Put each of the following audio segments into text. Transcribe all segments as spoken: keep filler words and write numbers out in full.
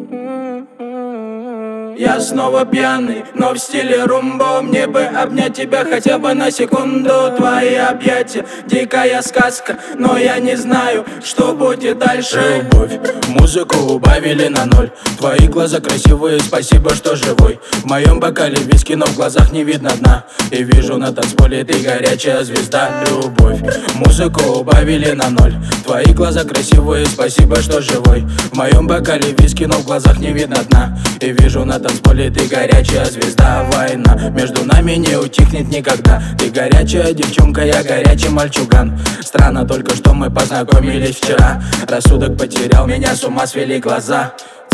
Я снова пьяный, но в стиле румбо. Мне бы обнять тебя хотя бы на секунду. Твои объятия, дикая сказка, но я не знаю, что будет дальше. Любовь, музыку убавили на ноль. Твои глаза красивые, спасибо, что живой. В моем бокале виски, но в глазах не видно дна. И вижу на танцполе, ты горячая звезда. Любовь, музыку убавили на ноль. Твои глаза красивые, спасибо, что живой. В моем бокале виски, но в глазах не видно дна. И вижу на танцполе, ты горячая звезда. Война между нами не утихнет никогда. Ты горячая девчонка, я горячий мальчуган. Странно только, что мы познакомились вчера. Рассудок потерял, меня с ума свели глаза.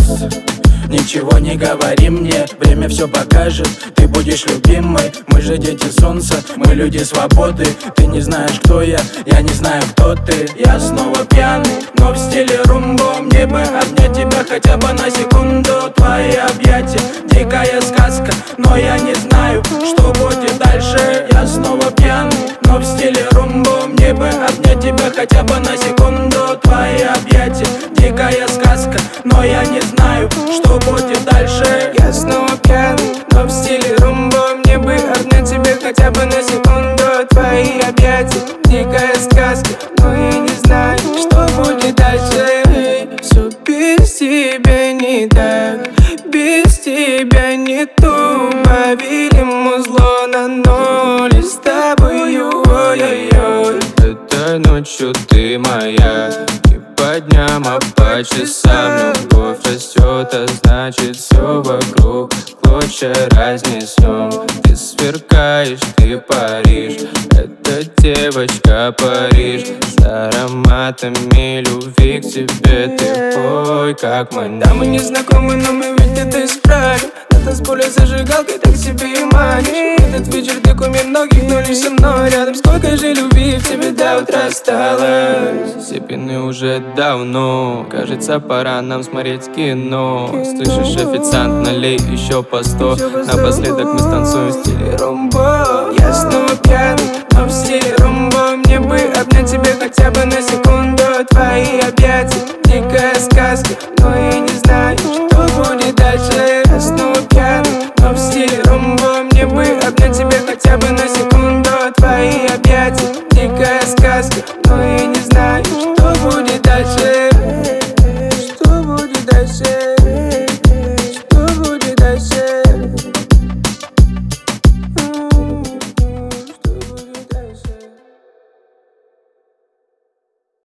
Ничего не говори мне, время все покажет. Ты будешь любимой, мы же дети солнца, мы люди свободы. Ты не знаешь, кто я, я не знаю, кто ты. Я снова пьяный, но в стиле румбо. Мне бы обнять тебя хотя бы на секунду. Твои объятия, дикая сказка, но я не знаю, что будет дальше. Я снова пьяный, но в стиле румбо. Мне бы обнять тебя хотя бы на секунду. Твои объятия, дикая сказка, но я не знаю, что будет дальше. Я снова пьяный, но в стиле румбо. Мне бы обнять тебя хотя бы на секунду. Твои объятия, дикая сказка, но я не знаю, что будет дальше. Все без тебя не так, без тебя не то. Побили музло на ноль, и с тобой ой-ой-ой. Этой ночью ты моя, не по дням, а по часам. Любовь растет, а значит все вокруг клочья разнесем. Ты сверкаешь, ты паришь, эта девочка Париж. С ароматами любви к тебе ты, ой, как манишь. Да, мы не знакомы, но мы ведь это исправим. На танцполе зажигалкой так себе и манишь. Этот вечер ты кумир многих, но лишь со мной рядом. Сколько же любви в тебе до утра осталось. Все пины уже давно, кажется, пора нам смотреть кино. Слышишь, официант, налей еще по сто. Напоследок мы станцуем в стиле румбо. Я снова пьяный, но в стиле румбо. Мне бы обнять тебя хотя бы на секунду. Твои объятия, дикая сказка, но я не знаю, что будет дальше. Я снова пьяный, но в стиле румбо. Мне бы обнять тебя хотя бы на секунду. Твои объятия, дикая сказка, но я не знаю, что будет дальше.